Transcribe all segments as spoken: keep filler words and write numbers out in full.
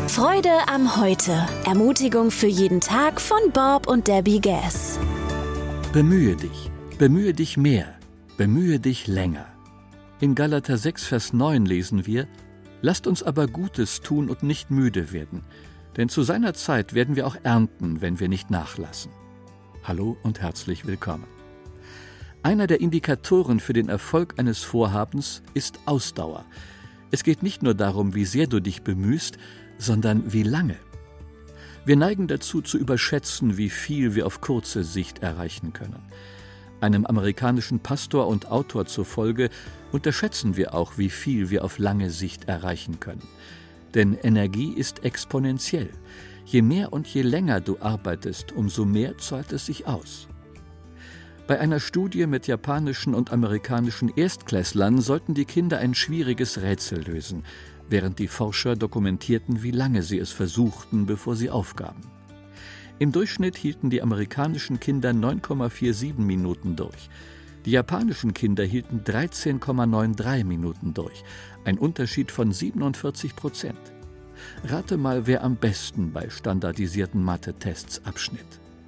Freude am Heute. Ermutigung für jeden Tag von Bob und Debbie Gass. Bemühe dich, bemühe dich mehr, bemühe dich länger. In Galater sechs, Vers neun lesen wir: Lasst uns aber Gutes tun und nicht müde werden, denn zu seiner Zeit werden wir auch ernten, wenn wir nicht nachlassen. Hallo und herzlich willkommen. Einer der Indikatoren für den Erfolg eines Vorhabens ist Ausdauer. Es geht nicht nur darum, wie sehr du dich bemühst, sondern wie lange. Wir neigen dazu, zu überschätzen, wie viel wir auf kurze Sicht erreichen können. Einem amerikanischen Pastor und Autor zufolge unterschätzen wir auch, wie viel wir auf lange Sicht erreichen können. Denn Energie ist exponentiell. Je mehr und je länger du arbeitest, umso mehr zahlt es sich aus. Bei einer Studie mit japanischen und amerikanischen Erstklässlern sollten die Kinder ein schwieriges Rätsel lösen, während die Forscher dokumentierten, wie lange sie es versuchten, bevor sie aufgaben. Im Durchschnitt hielten die amerikanischen Kinder neun Komma siebenundvierzig Minuten durch. Die japanischen Kinder hielten dreizehn Komma dreiundneunzig Minuten durch, ein Unterschied von siebenundvierzig Prozent. Rate mal, wer am besten bei standardisierten Mathe-Tests abschnitt.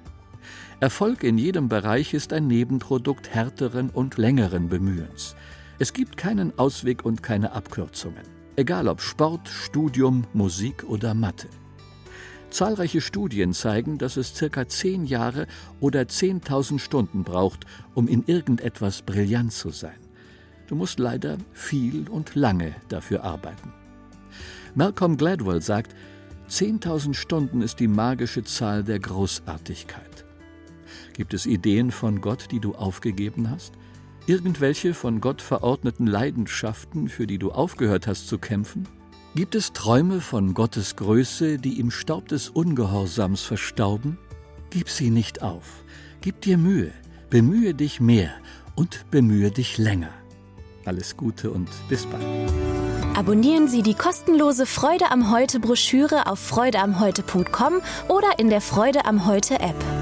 Erfolg in jedem Bereich ist ein Nebenprodukt härteren und längeren Bemühens. Es gibt keinen Ausweg und keine Abkürzungen. Egal ob Sport, Studium, Musik oder Mathe. Zahlreiche Studien zeigen, dass es circa zehn Jahre oder zehntausend Stunden braucht, um in irgendetwas brillant zu sein. Du musst leider viel und lange dafür arbeiten. Malcolm Gladwell sagt, zehntausend Stunden ist die magische Zahl der Großartigkeit. Gibt es Ideen von Gott, die du aufgegeben hast? Irgendwelche von Gott verordneten Leidenschaften, für die du aufgehört hast zu kämpfen? Gibt es Träume von Gottes Größe, die im Staub des Ungehorsams verstauben? Gib sie nicht auf. Gib dir Mühe, bemühe dich mehr und bemühe dich länger. Alles Gute und bis bald. Abonnieren Sie die kostenlose Freude am Heute Broschüre auf freude am heute punkt com oder in der Freude am Heute App.